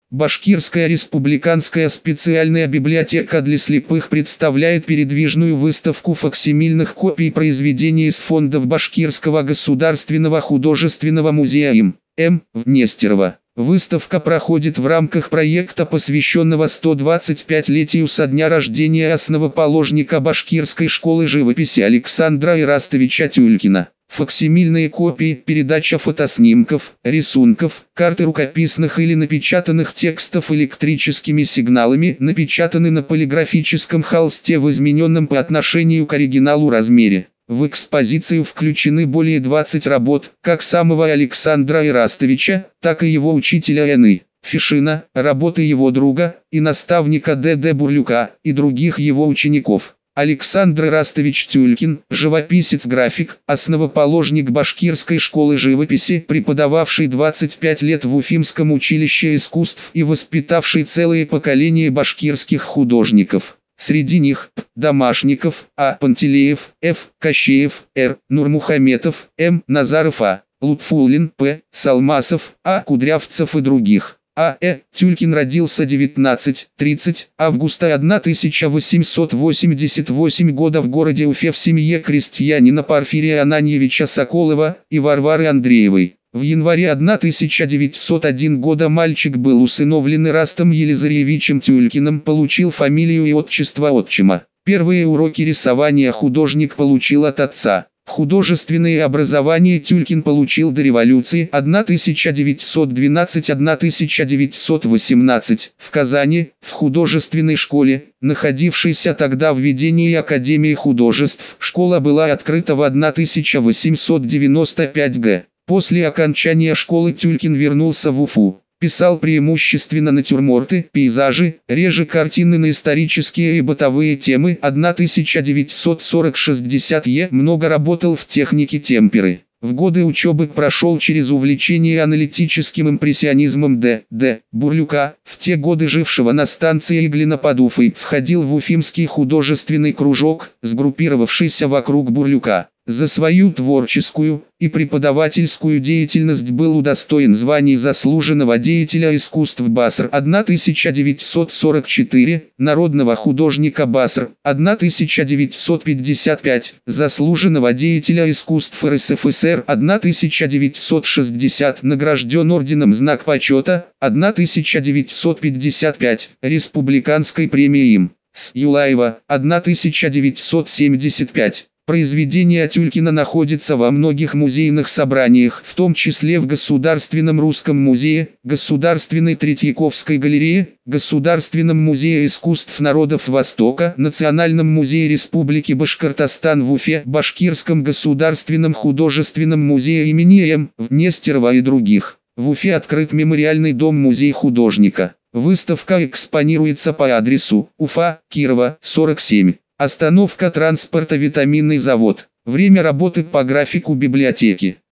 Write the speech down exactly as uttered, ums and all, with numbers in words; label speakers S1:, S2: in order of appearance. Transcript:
S1: Башкирская республиканская специальная библиотека для слепых представляет передвижную выставку факсимильных копий произведений из фондов Башкирского государственного художественного музея им. М. в Нестерово. Выставка проходит в рамках проекта, посвященного сто двадцать пятилетию со дня рождения основоположника Башкирской школы живописи Александра Ирастовича Тюлькина. Факсимильные копии, передача фотоснимков, рисунков, карты рукописных или напечатанных текстов электрическими сигналами напечатаны на полиграфическом холсте в измененном по отношению к оригиналу размере. В экспозицию включены более двадцати работ, как самого Александра Ирастовича, так и его учителя Н И. Фишина, работы его друга и наставника Д Д Бурлюка и других его учеников. Александр Ирастович Тюлькин, живописец-график, основоположник Башкирской школы живописи, преподававший двадцать пять лет в Уфимском училище искусств и воспитавший целые поколения башкирских художников. Среди них П. Домашников, А. Пантелеев, Ф. Кощеев, Р. Нурмухаметов, М. Назаров, А. Лутфуллин, П. Салмасов, А. Кудрявцев и других. А. Э. Тюлькин родился девятнадцатого-тридцатого августа тысяча восемьсот восемьдесят восьмого года в городе Уфе в семье крестьянина Порфирия Ананьевича Соколова и Варвары Андреевой. В январе тысяча девятьсот первого года мальчик был усыновлен Ирастом Елизарьевичем Тюлькиным, получил фамилию и отчество отчима. Первые уроки рисования художник получил от отца. Художественное образование Тюлькин получил до революции тысяча девятьсот двенадцатого — тысяча девятьсот восемнадцатого в Казани, в художественной школе, находившейся тогда в ведении Академии художеств. Школа была открыта в тысяча восемьсот девяносто пятом году. После окончания школы Тюлькин вернулся в Уфу. Писал преимущественно натюрморты, пейзажи, реже картины на исторические и бытовые темы. тысяча девятьсот сорок — шестьдесят е много работал в технике темперы. В годы учебы прошел через увлечение аналитическим импрессионизмом Д Д Бурлюка, в те годы жившего на станции Иглина под Уфой, входил в Уфимский художественный кружок, сгруппировавшийся вокруг Бурлюка. За свою творческую и преподавательскую деятельность был удостоен званий заслуженного деятеля искусств БАСР тысяча девятьсот сорок четвёртого, народного художника БАСР тысяча девятьсот пятьдесят пятого, заслуженного деятеля искусств Р С Ф С Р тысяча девятьсот шестидесятого, награжден орденом Знак почета тысяча девятьсот пятьдесят пятого, республиканской премией им. С. Юлаева тысяча девятьсот семьдесят пятого. Произведения Тюлькина находятся во многих музейных собраниях, в том числе в Государственном русском музее, Государственной Третьяковской галерее, Государственном музее искусств народов Востока, Национальном музее Республики Башкортостан в Уфе, Башкирском государственном художественном музее имени М. в Нестерово и других. В Уфе открыт мемориальный дом-музей художника. Выставка экспонируется по адресу Уфа, Кирова, сорок семь. Остановка транспорта «Витаминный завод». Время работы по графику библиотеки.